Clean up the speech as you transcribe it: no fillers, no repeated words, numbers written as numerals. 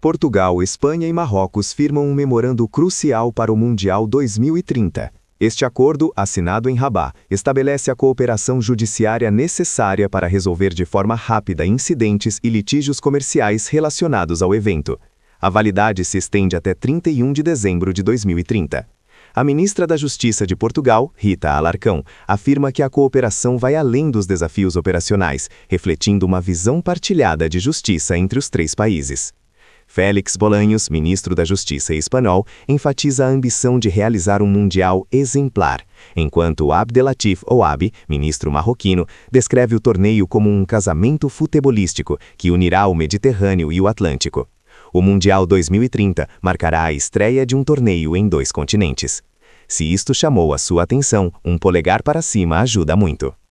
Portugal, Espanha e Marrocos firmam um memorando crucial para o Mundial 2030. Este acordo, assinado em Rabat, estabelece a cooperação judiciária necessária para resolver de forma rápida incidentes e litígios comerciais relacionados ao evento. A validade se estende até 31 de dezembro de 2030. A ministra da Justiça de Portugal, Rita Alarcão, afirma que a cooperação vai além dos desafios operacionais, refletindo uma visão partilhada de justiça entre os três países. Félix Bolaños, ministro da Justiça espanhol, enfatiza a ambição de realizar um mundial exemplar, enquanto Abdelatif Ouabi, ministro marroquino, descreve o torneio como um casamento futebolístico que unirá o Mediterrâneo e o Atlântico. O Mundial 2030 marcará a estreia de um torneio em 2 continentes. Se isto chamou a sua atenção, um polegar para cima ajuda muito.